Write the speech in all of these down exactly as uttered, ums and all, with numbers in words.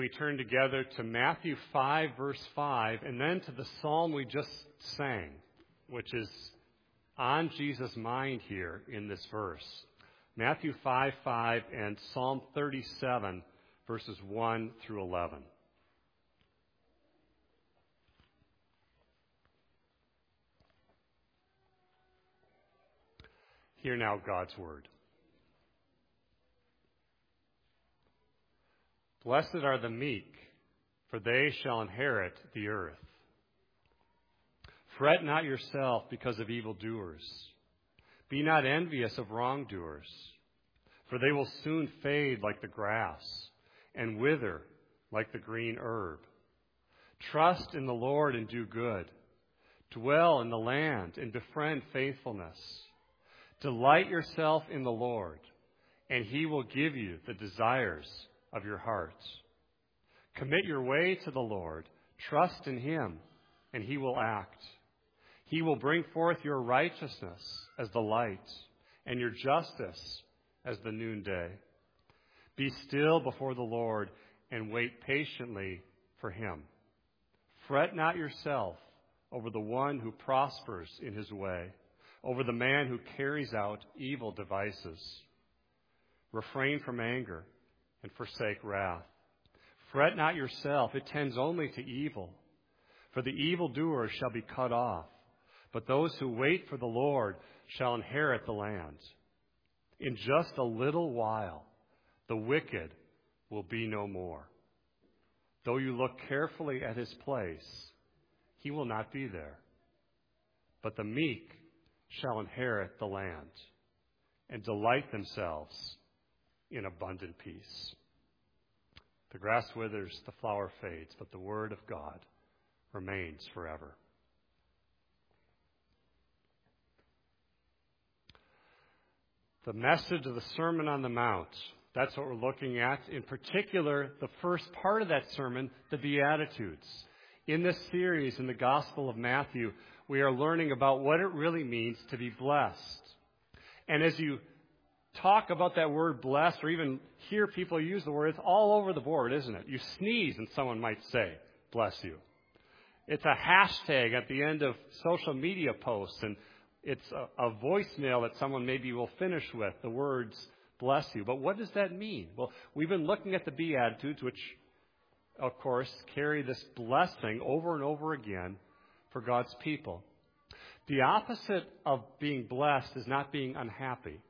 We turn together to Matthew five, verse five, and then to the psalm we just sang, which is on Jesus' mind here in this verse. Matthew five, five, and Psalm thirty-seven, verses one through eleven. Hear now God's word. Blessed are the meek, for they shall inherit the earth. Fret not yourself because of evildoers. Be not envious of wrongdoers, for they will soon fade like the grass and wither like the green herb. Trust in the Lord and do good. Dwell in the land and befriend faithfulness. Delight yourself in the Lord, and he will give you the desires of your heart. Commit your way to the Lord. Trust in him, and he will act. He will bring forth your righteousness as the light, and your justice as the noonday. Be still before the Lord, and wait patiently for him. Fret not yourself over the one who prospers in his way, over the man who carries out evil devices. Refrain from anger and forsake wrath. Fret not yourself, it tends only to evil. For the evildoer shall be cut off, but those who wait for the Lord shall inherit the land. In just a little while, the wicked will be no more. Though you look carefully at his place, he will not be there. But the meek shall inherit the land and delight themselves in abundant peace. The grass withers, the flower fades, but the word of God remains forever. The message of the Sermon on the Mount, that's what we're looking at. In particular, the first part of that sermon, the Beatitudes. In this series in the Gospel of Matthew, we are learning about what it really means to be blessed. And as you talk about that word blessed, or even hear people use the word, it's all over the board, isn't it? You sneeze and someone might say, bless you. It's a hashtag at the end of social media posts, and it's a, a voicemail that someone maybe will finish with, the words, bless you. But what does that mean? Well, we've been looking at the Beatitudes, which, of course, carry this blessing over and over again for God's people. The opposite of being blessed is not being unhappy.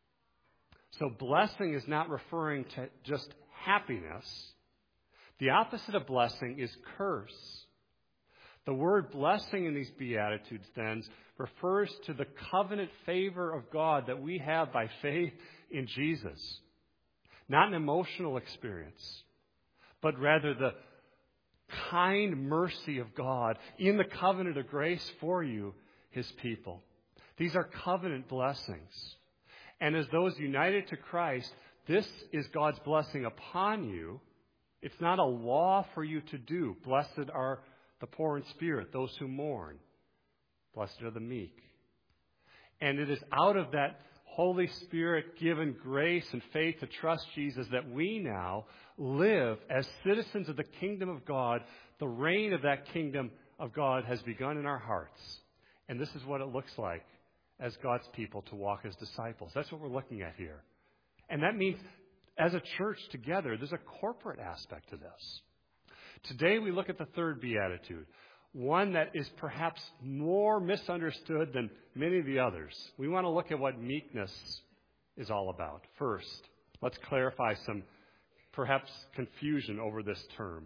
So blessing is not referring to just happiness. The opposite of blessing is curse. The word blessing in these Beatitudes then refers to the covenant favor of God that we have by faith in Jesus. Not an emotional experience, but rather the kind mercy of God in the covenant of grace for you, his people. These are covenant blessings. And as those united to Christ, this is God's blessing upon you. It's not a law for you to do. Blessed are the poor in spirit, those who mourn. Blessed are the meek. And it is out of that Holy Spirit-given grace and faith to trust Jesus that we now live as citizens of the kingdom of God. The reign of that kingdom of God has begun in our hearts. And this is what it looks like as God's people to walk as disciples. That's what we're looking at here. And that means as a church together, there's a corporate aspect to this. Today we look at the third beatitude, one that is perhaps more misunderstood than many of the others. We want to look at what meekness is all about. First, let's clarify some perhaps confusion over this term.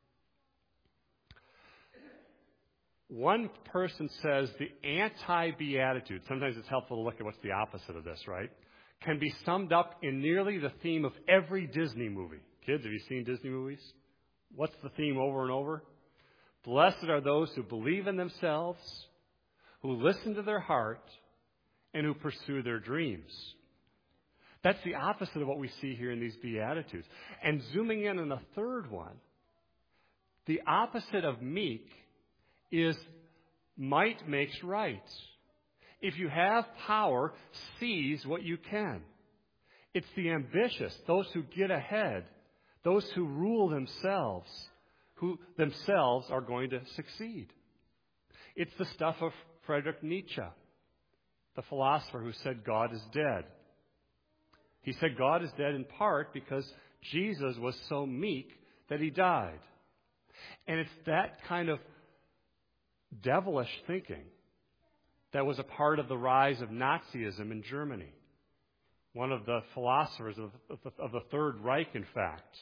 One person says the anti-beatitude, sometimes it's helpful to look at what's the opposite of this, right? Can be summed up in nearly the theme of every Disney movie. Kids, have you seen Disney movies? What's the theme over and over? Blessed are those who believe in themselves, who listen to their heart, and who pursue their dreams. That's the opposite of what we see here in these Beatitudes. And zooming in on the third one, the opposite of meek is might makes right. If you have power, seize what you can. It's the ambitious, those who get ahead, those who rule themselves, who themselves are going to succeed. It's the stuff of Friedrich Nietzsche, the philosopher who said God is dead. He said God is dead in part because Jesus was so meek that he died. And it's that kind of devilish thinking that was a part of the rise of Nazism in Germany. One of the philosophers of, of, of the Third Reich, in fact,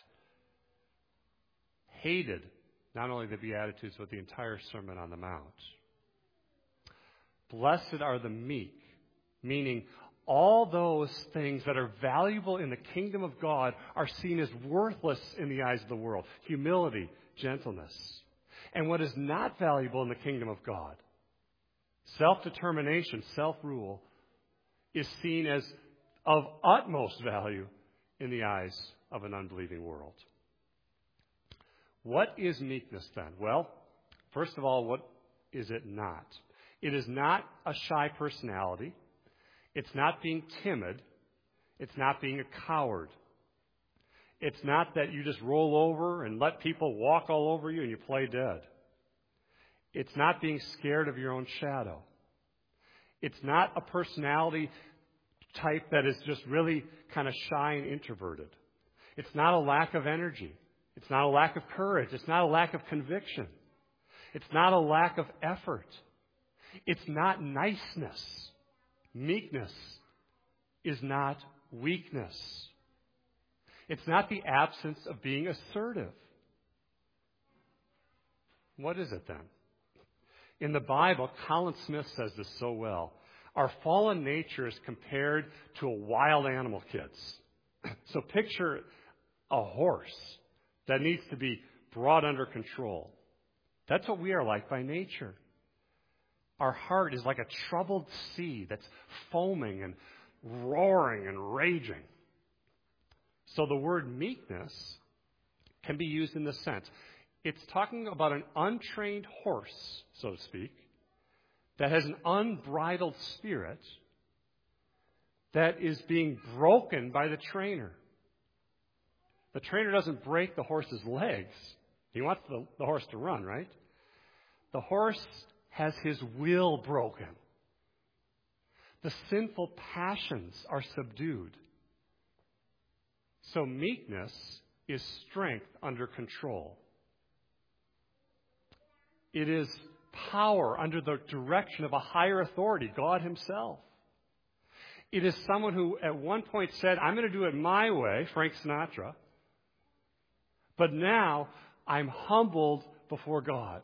hated not only the Beatitudes, but the entire Sermon on the Mount. Blessed are the meek, meaning all those things that are valuable in the kingdom of God are seen as worthless in the eyes of the world. Humility, gentleness. And what is not valuable in the kingdom of God, self-determination, self-rule, is seen as of utmost value in the eyes of an unbelieving world. What is meekness then? Well, first of all, what is it not? It is not a shy personality. It's not being timid. It's not being a coward. It's not that you just roll over and let people walk all over you and you play dead. It's not being scared of your own shadow. It's not a personality type that is just really kind of shy and introverted. It's not a lack of energy. It's not a lack of courage. It's not a lack of conviction. It's not a lack of effort. It's not niceness. Meekness is not weakness. It's not the absence of being assertive. What is it then? In the Bible, Colin Smith says this so well. Our fallen nature is compared to a wild animal, kids. So picture a horse that needs to be brought under control. That's what we are like by nature. Our heart is like a troubled sea that's foaming and roaring and raging. So the word meekness can be used in this sense. It's talking about an untrained horse, so to speak, that has an unbridled spirit that is being broken by the trainer. The trainer doesn't break the horse's legs. He wants the, the horse to run, right? The horse has his will broken. The sinful passions are subdued. So meekness is strength under control. It is power under the direction of a higher authority, God himself. It is someone who at one point said, I'm going to do it my way, Frank Sinatra, but now I'm humbled before God.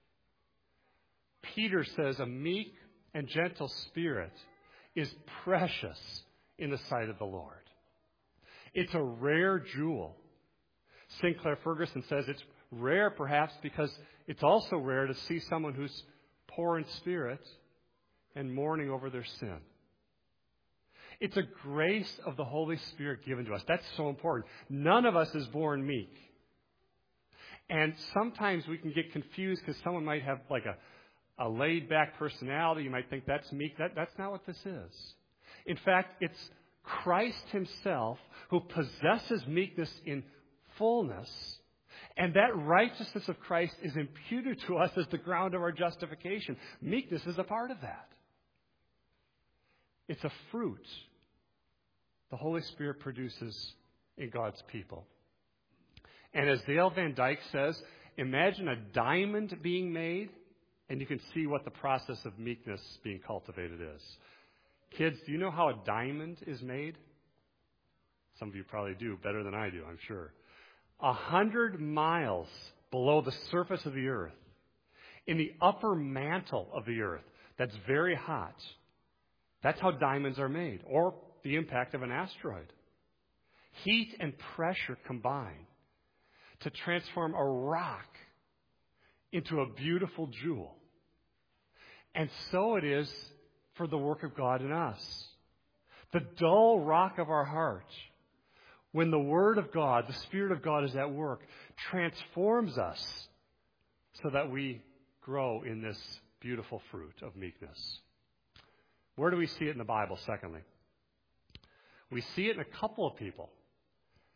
Peter says a meek and gentle spirit is precious in the sight of the Lord. It's a rare jewel. Sinclair Ferguson says it's rare perhaps because it's also rare to see someone who's poor in spirit and mourning over their sin. It's a grace of the Holy Spirit given to us. That's so important. None of us is born meek. And sometimes we can get confused because someone might have like a, a laid-back personality. You might think that's meek. That, that's not what this is. In fact, it's Christ himself who possesses meekness in fullness, and that righteousness of Christ is imputed to us as the ground of our justification. Meekness is a part of that. It's a fruit the Holy Spirit produces in God's people. And as Dale Van Dyke says, imagine a diamond being made, and you can see what the process of meekness being cultivated is. Kids, do you know how a diamond is made? Some of you probably do, better than I do, I'm sure. A hundred miles below the surface of the earth, in the upper mantle of the earth, that's very hot. That's how diamonds are made, or the impact of an asteroid. Heat and pressure combine to transform a rock into a beautiful jewel. And so it is for the work of God in us. The dull rock of our heart, when the Word of God, the Spirit of God is at work, transforms us so that we grow in this beautiful fruit of meekness. Where do we see it in the Bible, secondly? We see it in a couple of people.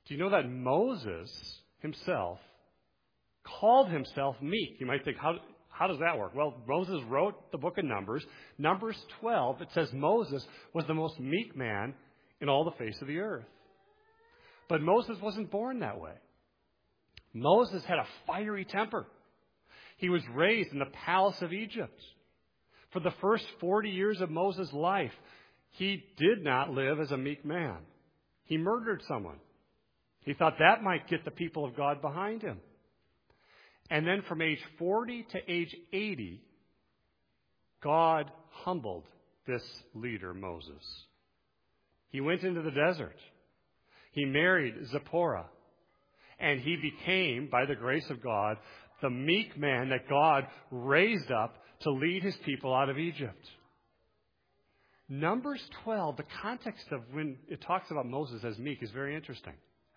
Do you know that Moses himself called himself meek? You might think, how, how does that work? Well, Moses wrote the book of Numbers. Numbers twelve, it says Moses was the most meek man in all the face of the earth. But Moses wasn't born that way. Moses had a fiery temper. He was raised in the palace of Egypt. For the first forty years of Moses' life, he did not live as a meek man. He murdered someone. He thought that might get the people of God behind him. And then from age forty to age eighty, God humbled this leader, Moses. He went into the desert. He married Zipporah. And he became, by the grace of God, the meek man that God raised up to lead his people out of Egypt. Numbers twelve, the context of when it talks about Moses as meek is very interesting.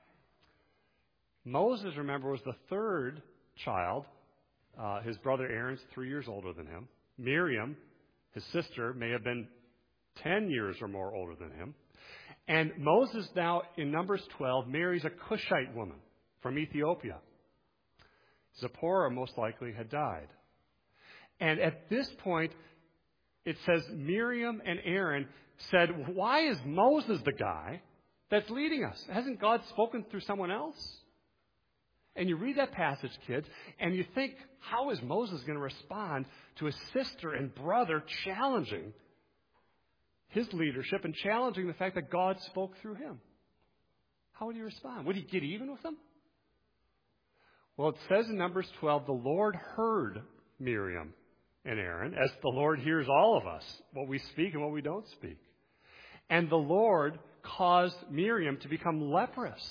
Moses, remember, was the third child. Uh, his brother Aaron's three years older than him. Miriam, his sister, may have been ten years or more older than him. And Moses now, in Numbers twelve, marries a Cushite woman from Ethiopia. Zipporah most likely had died. And at this point, it says Miriam and Aaron said, why is Moses the guy that's leading us? Hasn't God spoken through someone else? And you read that passage, kids, and you think, how is Moses going to respond to his sister and brother challenging his leadership and challenging the fact that God spoke through him? How would he respond? Would he get even with them? Well, it says in Numbers twelve, the Lord heard Miriam and Aaron, as the Lord hears all of us, what we speak and what we don't speak. And the Lord caused Miriam to become leprous.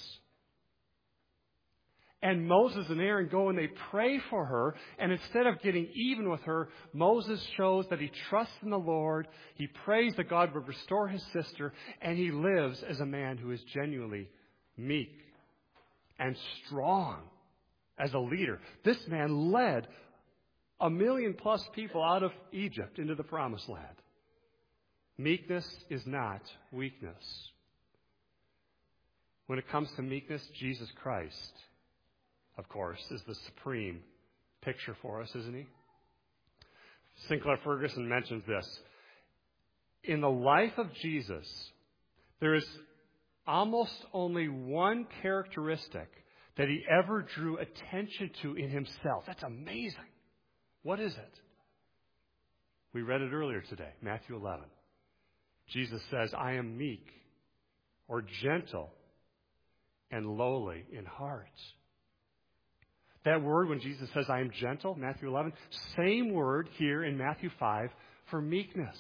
And Moses and Aaron go and they pray for her. And instead of getting even with her, Moses shows that he trusts in the Lord. He prays that God would restore his sister. And he lives as a man who is genuinely meek and strong as a leader. This man led a million plus people out of Egypt into the promised land. Meekness is not weakness. When it comes to meekness, Jesus Christ, of course, is the supreme picture for us, isn't he? Sinclair Ferguson mentions this. In the life of Jesus, there is almost only one characteristic that he ever drew attention to in himself. That's amazing. What is it? We read it earlier today, Matthew eleven. Jesus says, I am meek or gentle and lowly in heart. That word, when Jesus says, I am gentle, Matthew eleven, same word here in Matthew five for meekness.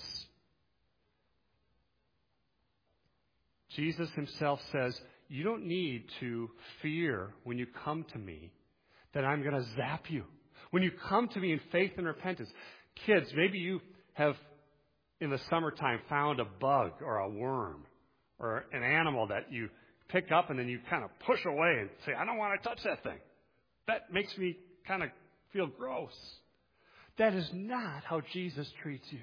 Jesus himself says, you don't need to fear when you come to me that I'm going to zap you. When you come to me in faith and repentance. Kids, maybe you have in the summertime found a bug or a worm or an animal that you pick up and then you kind of push away and say, I don't want to touch that thing. That makes me kind of feel gross. That is not how Jesus treats you.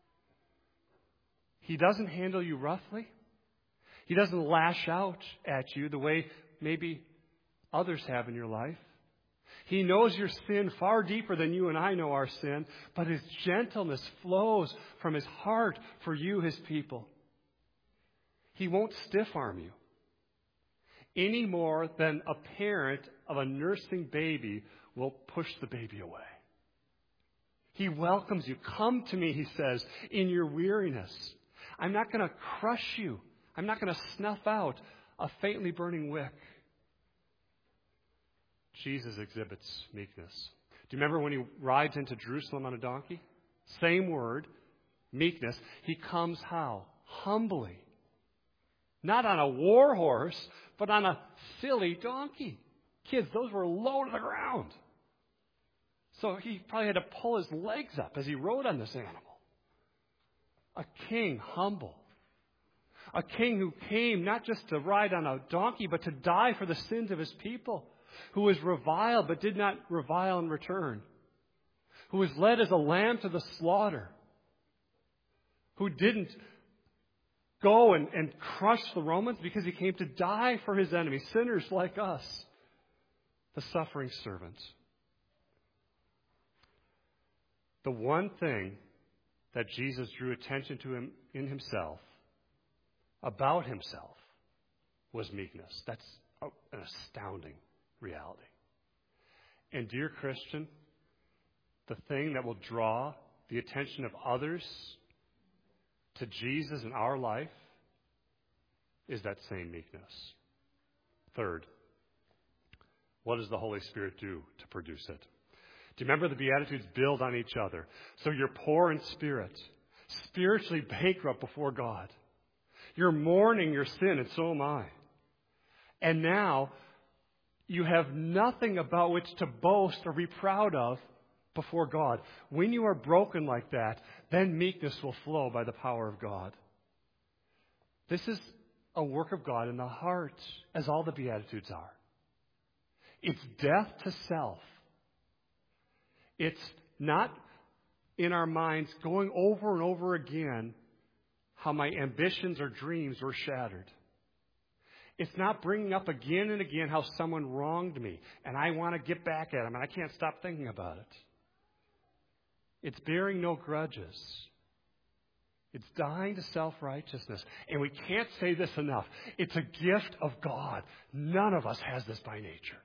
He doesn't handle you roughly. He doesn't lash out at you the way maybe others have in your life. He knows your sin far deeper than you and I know our sin, but his gentleness flows from his heart for you, his people. He won't stiff-arm you any more than a parent of a nursing baby will push the baby away. He welcomes you. Come to me, he says, in your weariness. I'm not going to crush you. I'm not going to snuff out a faintly burning wick. Jesus exhibits meekness. Do you remember when he rides into Jerusalem on a donkey? Same word, meekness. He comes how? Humbly. Not on a war horse, but on a silly donkey. Kids, those were low to the ground. So he probably had to pull his legs up as he rode on this animal. A king humble. A king who came not just to ride on a donkey, but to die for the sins of his people. Who was reviled, but did not revile in return. Who was led as a lamb to the slaughter. Who didn't go and, and crush the Romans? Because he came to die for his enemies, sinners like us, the suffering servant. The one thing that Jesus drew attention to him in himself, about himself, was meekness. That's an astounding reality. And dear Christian, the thing that will draw the attention of others to Jesus in our life is that same meekness. Third, what does the Holy Spirit do to produce it? Do you remember the Beatitudes build on each other? So you're poor in spirit, spiritually bankrupt before God. You're mourning your sin, and so am I. And now you have nothing about which to boast or be proud of before God. When you are broken like that, then meekness will flow by the power of God. This is a work of God in the heart, as all the Beatitudes are. It's death to self. It's not in our minds going over and over again how my ambitions or dreams were shattered. It's not bringing up again and again how someone wronged me and I want to get back at them and I can't stop thinking about it. It's bearing no grudges. It's dying to self-righteousness. And we can't say this enough. It's a gift of God. None of us has this by nature.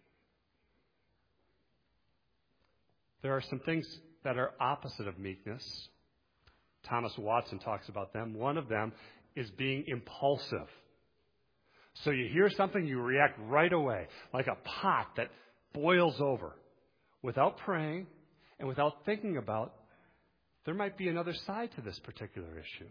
There are some things that are opposite of meekness. Thomas Watson talks about them. One of them is being impulsive. So you hear something, you react right away, like a pot that boils over, without praying and without thinking about there might be another side to this particular issue.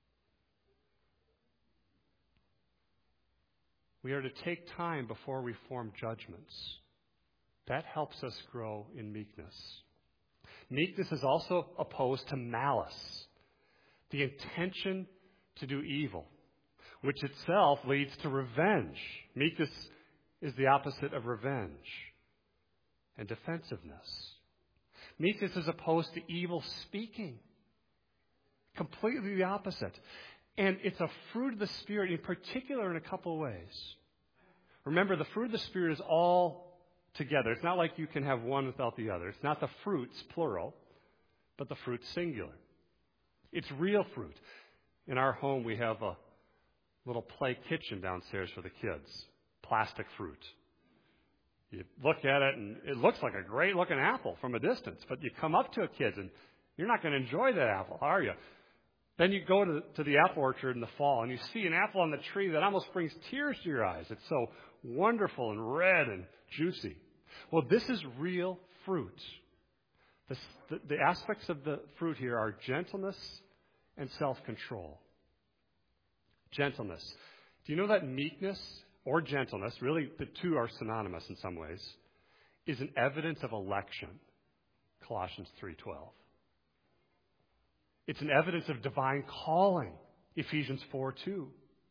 We are to take time before we form judgments. That helps us grow in meekness. Meekness is also opposed to malice, the intention to do evil, which itself leads to revenge. Meekness is the opposite of revenge and defensiveness. Meekness is opposed to evil speaking, completely the opposite. And it's a fruit of the Spirit, in particular in a couple of ways. Remember, the fruit of the Spirit is all together. It's not like you can have one without the other. It's not the fruits, plural, but the fruit, singular. It's real fruit. In our home, we have a little play kitchen downstairs for the kids. Plastic fruit. You look at it, and it looks like a great-looking apple from a distance, but you come up to a kid, and you're not going to enjoy that apple, are you? Then you go to the, to the apple orchard in the fall, and you see an apple on the tree that almost brings tears to your eyes. It's so wonderful and red and juicy. Well, this is real fruit. The, the, the aspects of the fruit here are gentleness and self-control. Gentleness. Do you know that meekness or gentleness, really the two are synonymous in some ways, is an evidence of election? Colossians three twelve. It's an evidence of divine calling. Ephesians four two.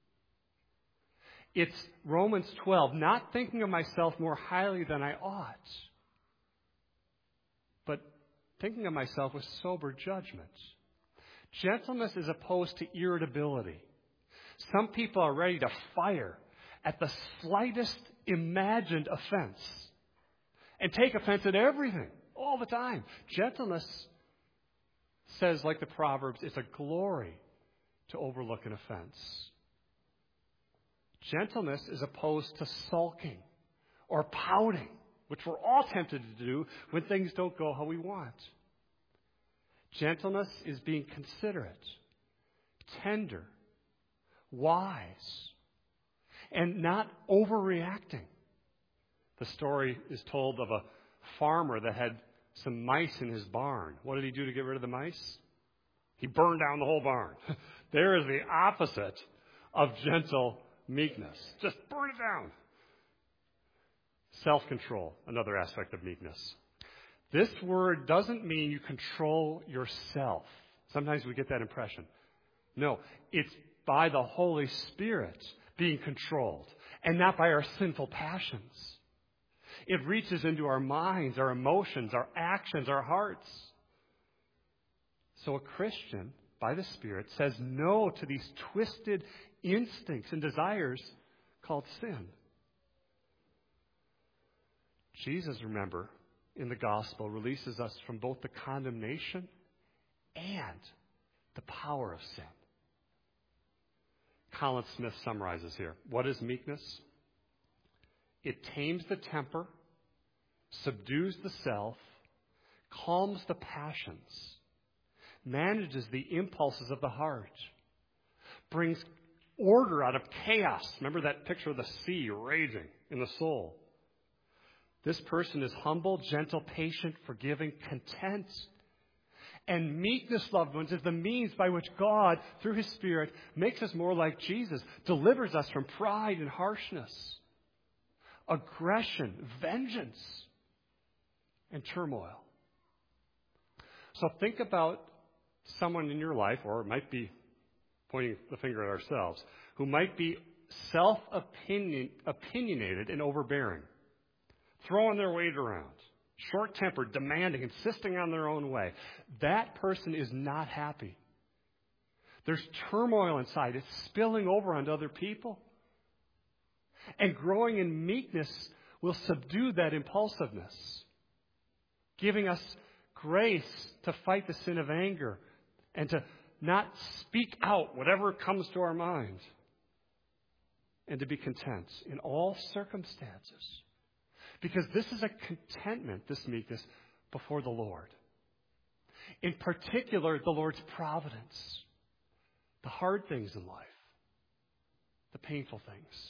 It's Romans twelve, not thinking of myself more highly than I ought, but thinking of myself with sober judgment. Gentleness is opposed to irritability. Some people are ready to fire at the slightest imagined offense and take offense at everything all the time. Gentleness says, like the Proverbs, it's a glory to overlook an offense. Gentleness is opposed to sulking or pouting, which we're all tempted to do when things don't go how we want. Gentleness is being considerate, tender, wise, and not overreacting. The story is told of a farmer that had some mice in his barn. What did he do to get rid of the mice? He burned down the whole barn. There is the opposite of gentle meekness. Just burn it down. Self-control, another aspect of meekness. This word doesn't mean you control yourself. Sometimes we get that impression. No, it's by the Holy Spirit being controlled and not by our sinful passions. It reaches into our minds, our emotions, our actions, our hearts. So a Christian, by the Spirit, says no to these twisted instincts and desires called sin. Jesus, remember, in the gospel, releases us from both the condemnation and the power of sin. Colin Smith summarizes here. What is meekness? It tames the temper, subdues the self, calms the passions, manages the impulses of the heart, brings order out of chaos. Remember that picture of the sea raging in the soul. This person is humble, gentle, patient, forgiving, content. And meekness, loved ones, is the means by which God, through His Spirit, makes us more like Jesus, delivers us from pride and harshness, aggression, vengeance, and turmoil. So think about someone in your life, or it might be pointing the finger at ourselves, who might be self-opinionated and overbearing, throwing their weight around, short-tempered, demanding, insisting on their own way. That person is not happy. There's turmoil inside. It's spilling over onto other people. And growing in meekness will subdue that impulsiveness, giving us grace to fight the sin of anger and to not speak out whatever comes to our mind, and to be content in all circumstances. Because this is a contentment, this meekness, before the Lord. In particular, the Lord's providence. The hard things in life. The painful things.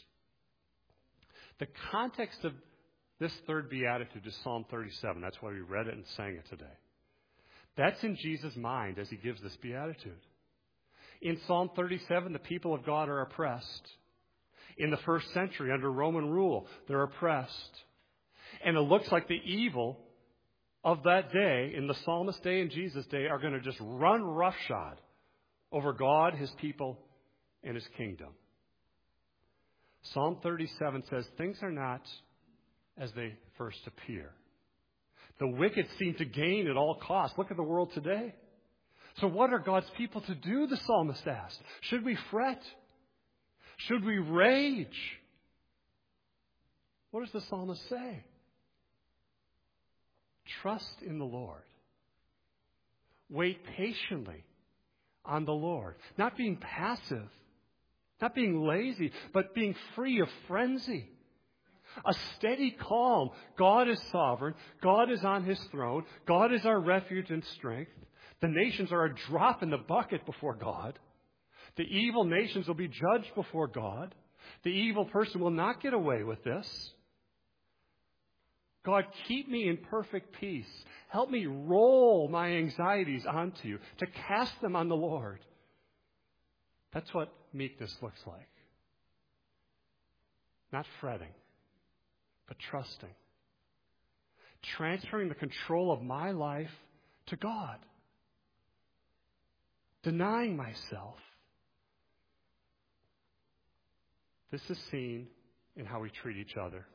The context of this third beatitude is Psalm thirty-seven. That's why we read it and sang it today. That's in Jesus' mind as He gives this beatitude. In Psalm thirty-seven, the people of God are oppressed. In the first century, under Roman rule, they're oppressed. And it looks like the evil of that day, in the psalmist's day and Jesus' day, are going to just run roughshod over God, His people, and His kingdom. Psalm thirty-seven says, things are not as they first appear. The wicked seem to gain at all costs. Look at the world today. So what are God's people to do, the psalmist asked? Should we fret? Should we rage? What does the psalmist say? Trust in the Lord. Wait patiently on the Lord. Not being passive, not being lazy, but being free of frenzy. A steady calm. God is sovereign. God is on His throne. God is our refuge and strength. The nations are a drop in the bucket before God. The evil nations will be judged before God. The evil person will not get away with this. God, keep me in perfect peace. Help me roll my anxieties onto You, to cast them on the Lord. That's what meekness looks like. Not fretting, but trusting. Transferring the control of my life to God. Denying myself. This is seen in how we treat each other.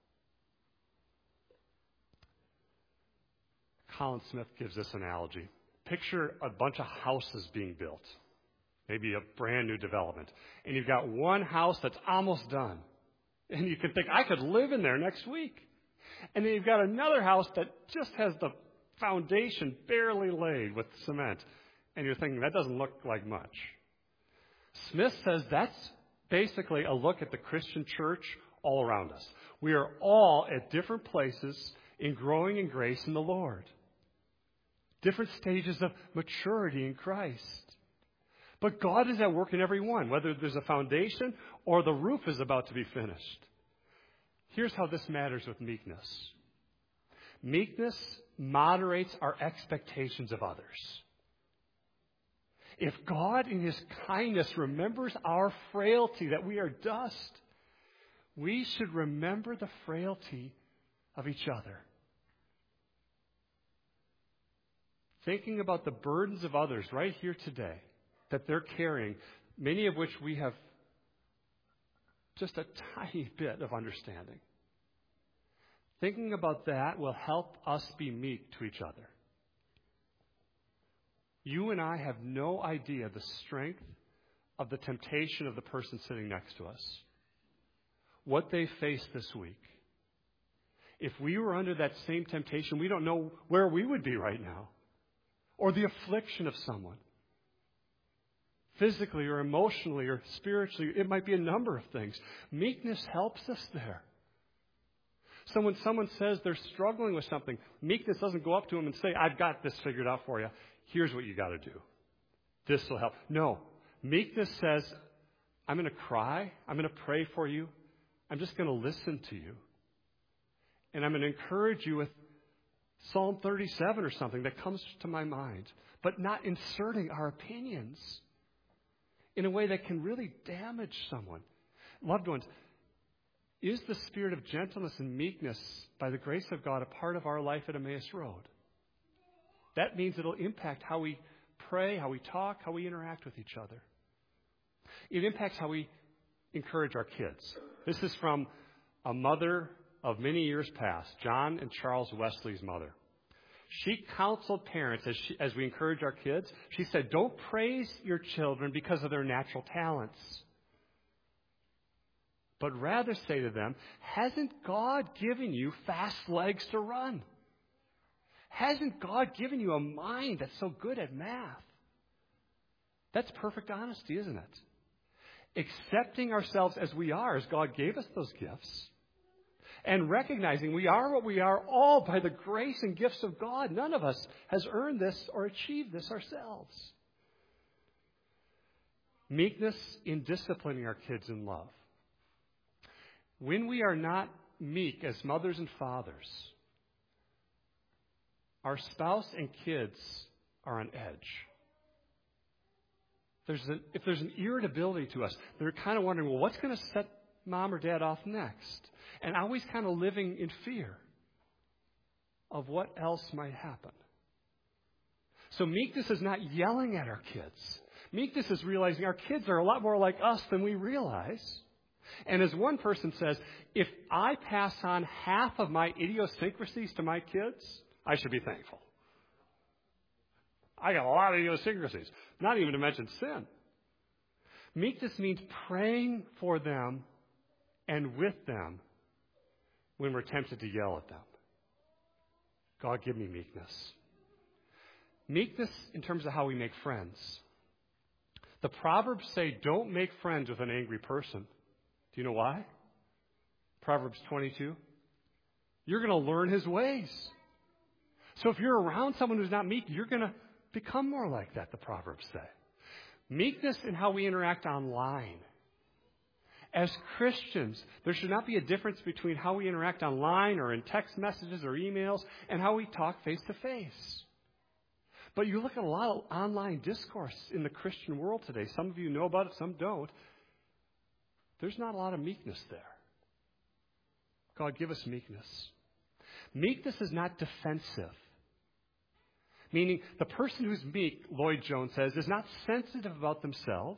Colin Smith gives this analogy. Picture a bunch of houses being built. Maybe a brand new development. And you've got one house that's almost done. And you can think, I could live in there next week. And then you've got another house that just has the foundation barely laid with cement. And you're thinking, that doesn't look like much. Smith says that's basically a look at the Christian church all around us. We are all at different places in growing in grace in the Lord. Different stages of maturity in Christ. But God is at work in every one, whether there's a foundation or the roof is about to be finished. Here's how this matters with meekness. Meekness moderates our expectations of others. If God in His kindness remembers our frailty, that we are dust, we should remember the frailty of each other. Thinking about the burdens of others right here today that they're carrying, many of which we have just a tiny bit of understanding. Thinking about that will help us be meek to each other. You and I have no idea the strength of the temptation of the person sitting next to us, what they faced this week. If we were under that same temptation, we don't know where we would be right now. Or the affliction of someone. Physically or emotionally or spiritually, it might be a number of things. Meekness helps us there. So when someone says they're struggling with something, meekness doesn't go up to them and say, I've got this figured out for you. Here's what you got to do. This will help. No. Meekness says, I'm going to cry. I'm going to pray for you. I'm just going to listen to you. And I'm going to encourage you with Psalm thirty-seven or something that comes to my mind, but not inserting our opinions in a way that can really damage someone. Loved ones, is the spirit of gentleness and meekness, by the grace of God, a part of our life at Emmaus Road? That means it'll impact how we pray, how we talk, how we interact with each other. It impacts how we encourage our kids. This is from a mother of many years past, John and Charles Wesley's mother. She counseled parents as, she, as we encourage our kids. She said, don't praise your children because of their natural talents, but rather say to them, hasn't God given you fast legs to run? Hasn't God given you a mind that's so good at math? That's perfect honesty, isn't it? Accepting ourselves as we are, as God gave us those gifts, and recognizing we are what we are all by the grace and gifts of God. None of us has earned this or achieved this ourselves. Meekness in disciplining our kids in love. When we are not meek as mothers and fathers, our spouse and kids are on edge. There's a, if there's an irritability to us, they're kind of wondering, well, what's going to set mom or dad off next? And always kind of living in fear of what else might happen. So meekness is not yelling at our kids. Meekness is realizing our kids are a lot more like us than we realize. And as one person says, if I pass on half of my idiosyncrasies to my kids, I should be thankful. I got a lot of idiosyncrasies, not even to mention sin. Meekness means praying for them and with them when we're tempted to yell at them. God, give me meekness. Meekness in terms of how we make friends. The Proverbs say, don't make friends with an angry person. Do you know why? Proverbs twenty-two. You're going to learn his ways. So if you're around someone who's not meek, you're going to become more like that, the Proverbs say. Meekness in how we interact online. As Christians, there should not be a difference between how we interact online or in text messages or emails and how we talk face to face. But you look at a lot of online discourse in the Christian world today. Some of you know about it, some don't. There's not a lot of meekness there. God, give us meekness. Meekness is not defensive. Meaning the person who's meek, Lloyd Jones says, is not sensitive about themselves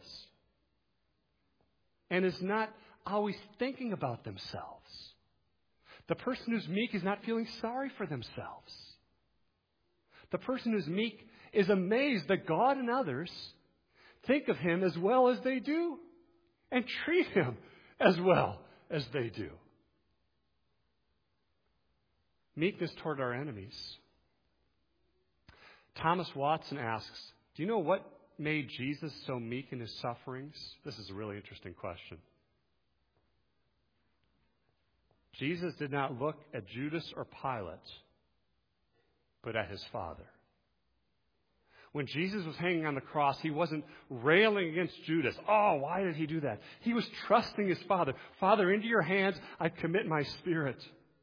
and is not always thinking about themselves. The person who's meek is not feeling sorry for themselves. The person who's meek is amazed that God and others think of him as well as they do and treat him as well as they do. Meekness toward our enemies. Thomas Watson asks, do you know what made Jesus so meek in his sufferings? This is a really interesting question. Jesus did not look at Judas or Pilate, but at his Father. When Jesus was hanging on the cross, he wasn't railing against Judas. Oh, why did he do that? He was trusting his Father. Father, into your hands I commit my spirit.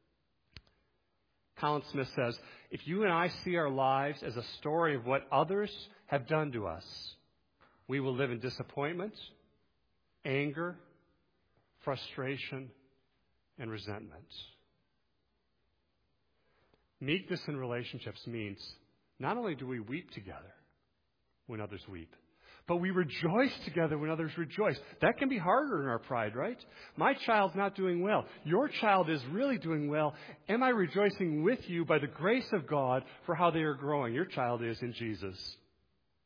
Colin Smith says, if you and I see our lives as a story of what others have done to us, we will live in disappointment, anger, frustration, and resentment. Meekness in relationships means not only do we weep together when others weep, but we rejoice together when others rejoice. That can be harder in our pride, right? My child's not doing well. Your child is really doing well. Am I rejoicing with you by the grace of God for how they are growing? Your child is in Jesus.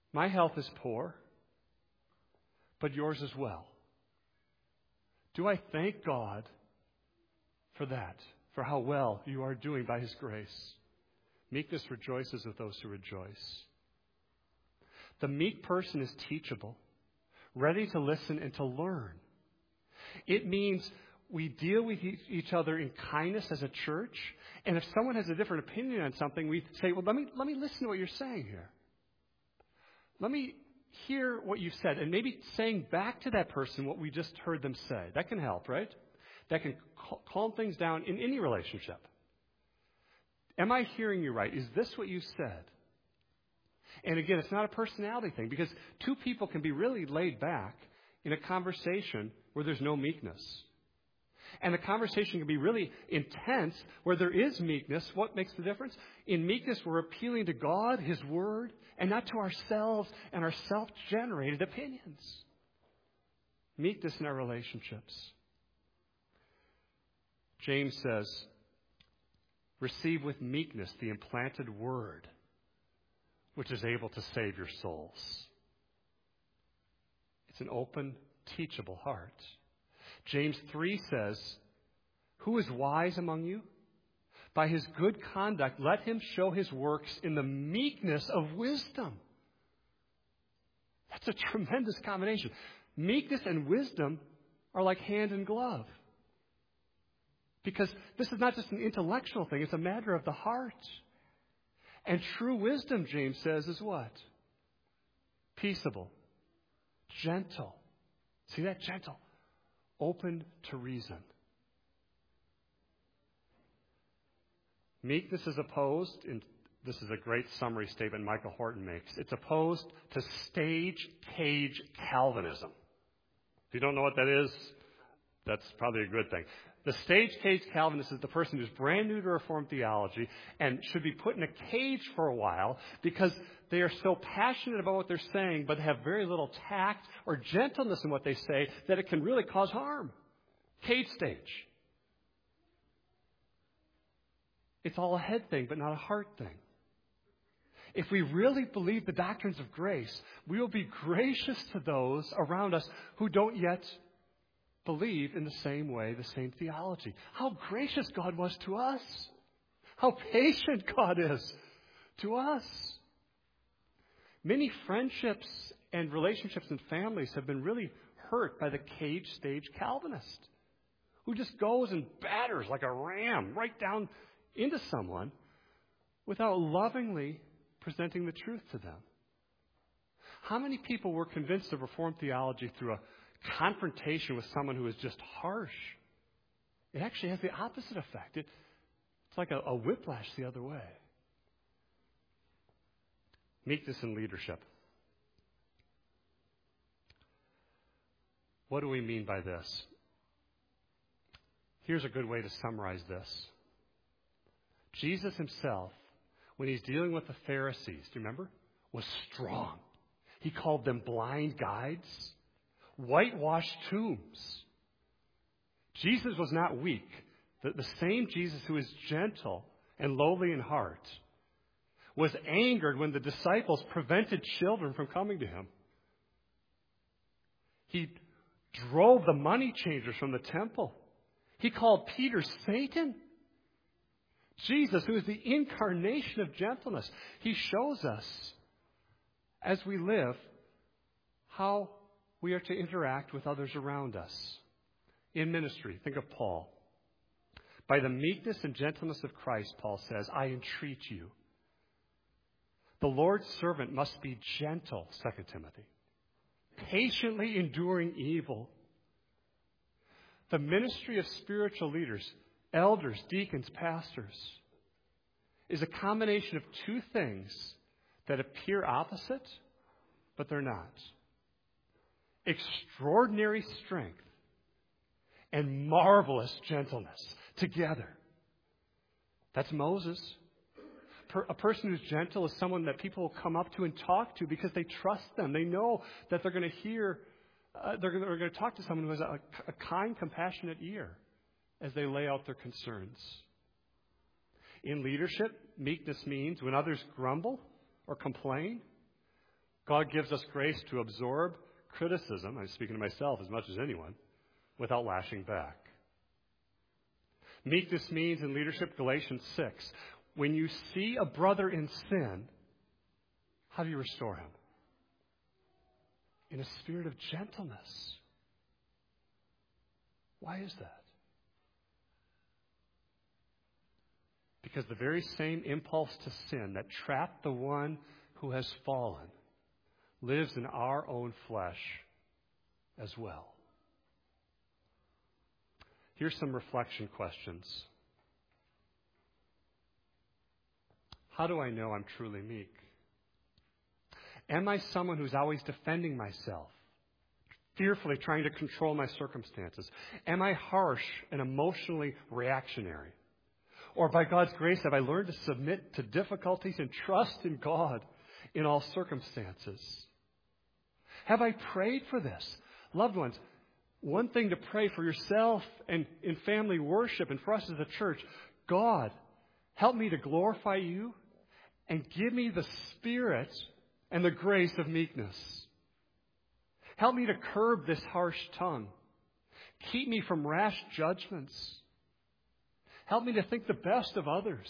My health is poor, but yours as well. Do I thank God for that, for how well you are doing by His grace? Meekness rejoices with those who rejoice. The meek person is teachable, ready to listen and to learn. It means we deal with each other in kindness as a church, and if someone has a different opinion on something, we say, well, let me, let me listen to what you're saying here. Let me hear what you've said, and maybe saying back to that person what we just heard them say. That can help, right? That can cal- calm things down in any relationship. Am I hearing you right? Is this what you said? And again, it's not a personality thing, because two people can be really laid back in a conversation where there's no meekness. And the conversation can be really intense where there is meekness. What makes the difference? In meekness, we're appealing to God, His Word, and not to ourselves and our self-generated opinions. Meekness in our relationships. James says, receive with meekness the implanted Word, which is able to save your souls. It's an open, teachable heart. James three says, who is wise among you? By his good conduct, let him show his works in the meekness of wisdom. That's a tremendous combination. Meekness and wisdom are like hand and glove. Because this is not just an intellectual thing, it's a matter of the heart. And true wisdom, James says, is what? Peaceable, gentle. See that? Gentle. Open to reason. Meekness is opposed, and this is a great summary statement Michael Horton makes. It's opposed to stage cage Calvinism. If you don't know what that is, that's probably a good thing. The stage cage Calvinist is the person who's brand new to Reformed theology and should be put in a cage for a while because they are so passionate about what they're saying but have very little tact or gentleness in what they say that it can really cause harm. Cage stage. It's all a head thing but not a heart thing. If we really believe the doctrines of grace, we will be gracious to those around us who don't yet believe in the same way, the same theology. How gracious God was to us. How patient God is to us. Many friendships and relationships and families have been really hurt by the cage stage Calvinist who just goes and batters like a ram right down into someone without lovingly presenting the truth to them. How many people were convinced of Reformed theology through a confrontation with someone who is just harsh? It actually has the opposite effect. It, it's like a, a whiplash the other way. Meekness in leadership. What do we mean by this? Here's a good way to summarize this. Jesus himself, when he's dealing with the Pharisees, do you remember? Was strong. He called them blind guides, whitewashed tombs. Jesus was not weak. The, the same Jesus who is gentle and lowly in heart was angered when the disciples prevented children from coming to him. He drove the money changers from the temple. He called Peter Satan. Jesus, who is the incarnation of gentleness, he shows us as we live how we are to interact with others around us. In ministry, think of Paul. By the meekness and gentleness of Christ, Paul says, I entreat you. The Lord's servant must be gentle, Second Timothy, patiently enduring evil. The ministry of spiritual leaders, elders, deacons, pastors, is a combination of two things that appear opposite, but they're not. Extraordinary strength and marvelous gentleness together. That's Moses. A person who's gentle is someone that people will come up to and talk to because they trust them. They know that they're going to hear, uh, they're going to, they're going to talk to someone who has a, a kind, compassionate ear as they lay out their concerns. In leadership, meekness means when others grumble or complain, God gives us grace to absorb criticism, I'm speaking to myself as much as anyone, without lashing back. Meekness means in leadership, Galatians six, when you see a brother in sin, how do you restore him? In a spirit of gentleness. Why is that? Because the very same impulse to sin that trapped the one who has fallen lives in our own flesh as well. Here's some reflection questions. How do I know I'm truly meek? Am I someone who's always defending myself, fearfully trying to control my circumstances? Am I harsh and emotionally reactionary? Or by God's grace, have I learned to submit to difficulties and trust in God in all circumstances? Have I prayed for this? Loved ones, one thing to pray for yourself and in family worship and for us as a church, God, help me to glorify you and give me the spirit and the grace of meekness. Help me to curb this harsh tongue. Keep me from rash judgments. Help me to think the best of others.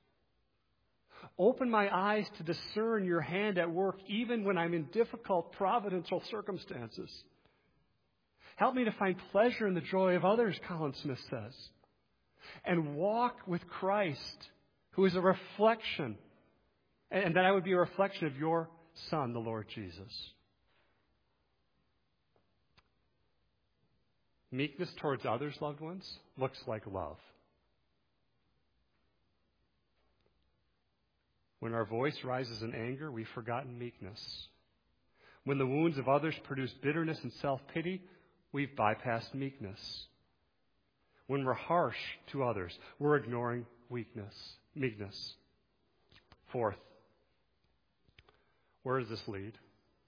Open my eyes to discern your hand at work even when I'm in difficult providential circumstances. Help me to find pleasure in the joy of others, Colin Smith says. And walk with Christ, who is a reflection, and that I would be a reflection of your Son, the Lord Jesus. Meekness towards others, loved ones, looks like love. When our voice rises in anger, we've forgotten meekness. When the wounds of others produce bitterness and self-pity, we've bypassed meekness. When we're harsh to others, we're ignoring weakness, meekness. Fourth, where does this lead?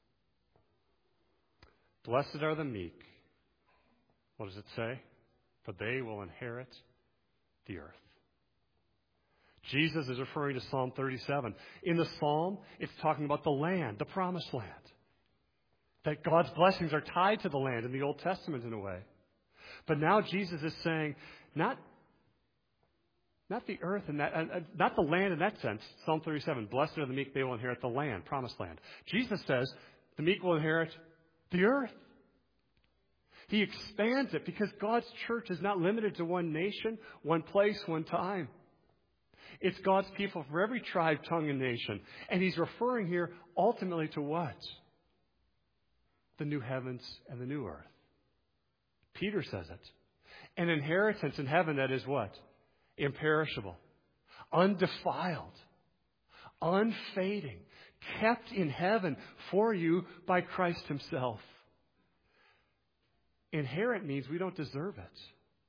Blessed are the meek. What does it say? For they will inherit the earth. Jesus is referring to Psalm thirty-seven. In the psalm, it's talking about the land, the promised land. That God's blessings are tied to the land in the Old Testament in a way. But now Jesus is saying, not, not the earth and that, uh, not the land in that sense. Psalm thirty-seven, blessed are the meek, they will inherit the land, promised land. Jesus says, the meek will inherit the earth. He expands it because God's church is not limited to one nation, one place, one time. It's God's people from every tribe, tongue, and nation. And he's referring here ultimately to what? The new heavens and the new earth. Peter says it. An inheritance in heaven that is what? Imperishable, undefiled, unfading, kept in heaven for you by Christ himself. Inherit means we don't deserve it.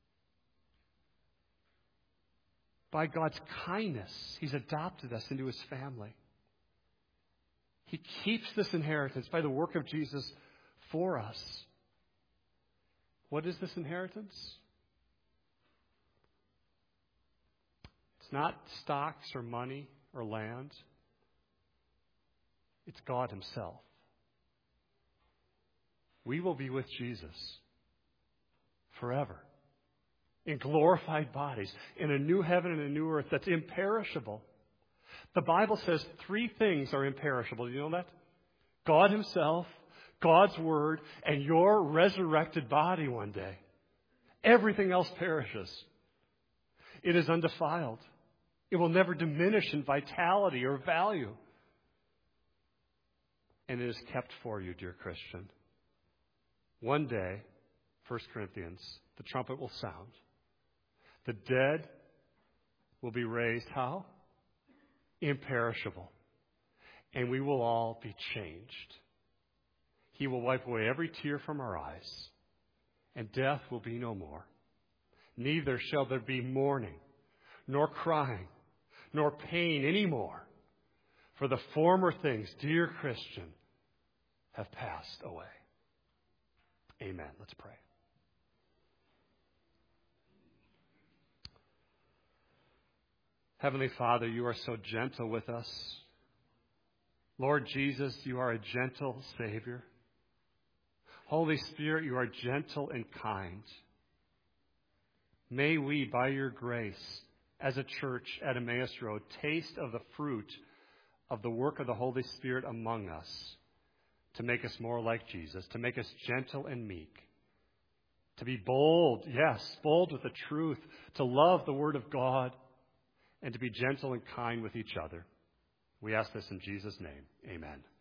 By God's kindness, he's adopted us into his family. He keeps this inheritance by the work of Jesus for us. What is this inheritance? It's not stocks or money or land. It's God himself. We will be with Jesus forever. In glorified bodies, in a new heaven and a new earth that's imperishable. The Bible says three things are imperishable. Do you know that? God himself, God's word, and your resurrected body one day. Everything else perishes. It is undefiled. It will never diminish in vitality or value. And it is kept for you, dear Christian. One day, First Corinthians, the trumpet will sound. The dead will be raised how? Imperishable. And we will all be changed. He will wipe away every tear from our eyes, and death will be no more. Neither shall there be mourning, nor crying, nor pain anymore. For the former things, dear Christian, have passed away. Amen. Let's pray. Heavenly Father, you are so gentle with us. Lord Jesus, you are a gentle Savior. Holy Spirit, you are gentle and kind. May we, by your grace, as a church at Emmaus Road, taste of the fruit of the work of the Holy Spirit among us to make us more like Jesus, to make us gentle and meek, to be bold, yes, bold with the truth, to love the Word of God, and to be gentle and kind with each other. We ask this in Jesus' name. Amen.